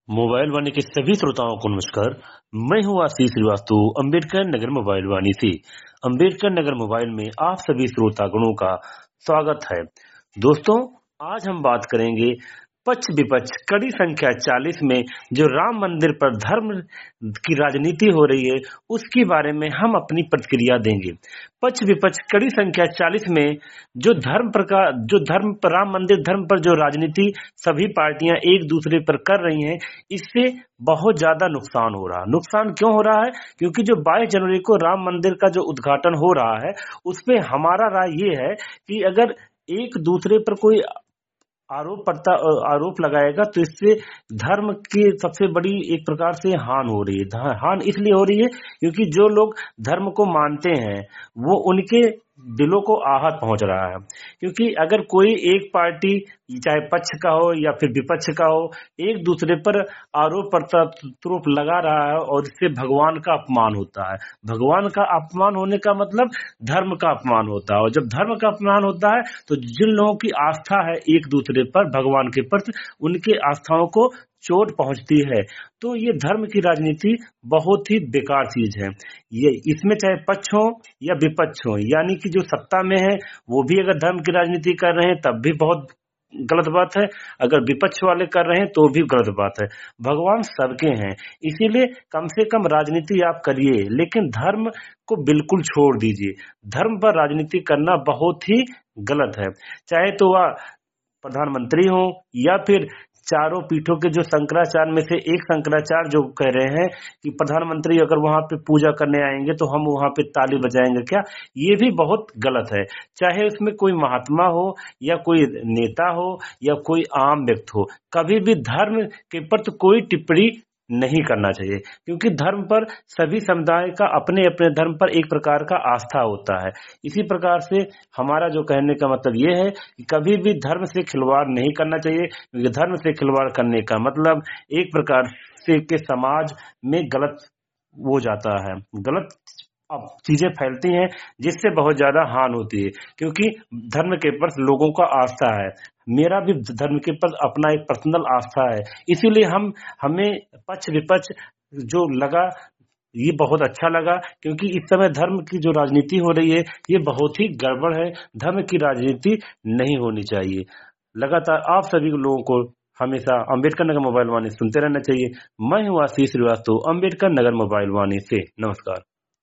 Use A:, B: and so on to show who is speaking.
A: Mobile वाणी के सभी श्रोताओं को नमस्कार। मैं हूं आशीष श्रीवास्तव अंबेडकर नगर मोबाइल वाणी से। अंबेडकर नगर मोबाइल में आप सभी श्रोतागणों का स्वागत है। दोस्तों, आज हम बात करेंगे पक्ष विपक्ष कड़ी संख्या 40 में जो राम मंदिर पर धर्म की राजनीति हो रही है उसके बारे में हम अपनी प्रतिक्रिया देंगे। पक्ष विपक्ष कड़ी संख्या 40 में जो धर्म पर राम मंदिर धर्म पर जो राजनीति सभी पार्टियां एक दूसरे पर कर रही हैं, इससे बहुत ज्यादा नुकसान हो रहा है। नुकसान क्यों हो रहा है? क्योंकि जो 22 जनवरी को राम मंदिर का जो उद्घाटन हो रहा है उस पे हमारा राय ये है कि अगर एक दूसरे पर कोई आरोप लगाएगा तो इससे धर्म की सबसे बड़ी एक प्रकार से हान हो रही है। हान इसलिए हो रही है क्योंकि जो लोग धर्म को मानते हैं वो उनके दिलों को आहत पहुंच रहा है। क्योंकि अगर कोई एक पार्टी चाहे पक्ष का हो या फिर विपक्ष का हो एक दूसरे पर आरोप प्रत्यारोप लगा रहा है और इससे भगवान का अपमान होता है। भगवान का अपमान होने का मतलब धर्म का अपमान होता है, और जब धर्म का अपमान होता है तो जिन लोगों की आस्था है एक दूसरे पर भगवान के प्रति, उनके आस्थाओं को चोट पहुंचती है। तो ये धर्म की राजनीति बहुत ही बेकार चीज है। ये इसमें चाहे पक्ष हो या विपक्ष हो, यानी कि जो सत्ता में है वो भी अगर धर्म की राजनीति कर रहे हैं तब भी बहुत गलत बात है, अगर विपक्ष वाले कर रहे हैं तो भी गलत बात है। भगवान सबके हैं, इसीलिए कम से कम राजनीति आप करिए, लेकिन धर्म को बिल्कुल छोड़ दीजिए। धर्म पर राजनीति करना बहुत ही गलत है। चाहे तो वह प्रधानमंत्री हो या फिर चारों पीठों के जो शंकराचार्य में से एक शंकराचार्य जो कह रहे हैं कि प्रधानमंत्री अगर वहां पे पूजा करने आएंगे तो हम वहां पे ताली बजाएंगे क्या, ये भी बहुत गलत है। चाहे उसमें कोई महात्मा हो या कोई नेता हो या कोई आम व्यक्ति हो, कभी भी धर्म के प्रति कोई टिप्पणी नहीं करना चाहिए, क्योंकि धर्म पर सभी समुदाय का अपने अपने धर्म पर एक प्रकार का आस्था होता है। इसी प्रकार से हमारा जो कहने का मतलब ये है कि कभी भी धर्म से खिलवाड़ नहीं करना चाहिए, क्योंकि धर्म से खिलवाड़ करने का मतलब एक प्रकार से के समाज में गलत हो जाता है, गलत अब चीजें फैलती हैं जिससे बहुत ज्यादा हानि होती है। क्योंकि धर्म के प्रति लोगों का आस्था है, मेरा भी धर्म के प्रति अपना एक पर्सनल आस्था है, इसीलिए हमें पक्ष विपक्ष जो लगा ये बहुत अच्छा लगा, क्योंकि इस समय धर्म की जो राजनीति हो रही है ये बहुत ही गड़बड़ है। धर्म की राजनीति नहीं होनी चाहिए। लगातार आप सभी लोगों को हमेशा अंबेडकर नगर मोबाइल वाणी सुनते रहना चाहिए। मैं हूँ आशीष श्रीवास्तव, अंबेडकर नगर मोबाइल वाणी से। नमस्कार।